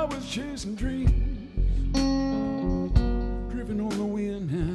was chasing dreams, driven on the wind now.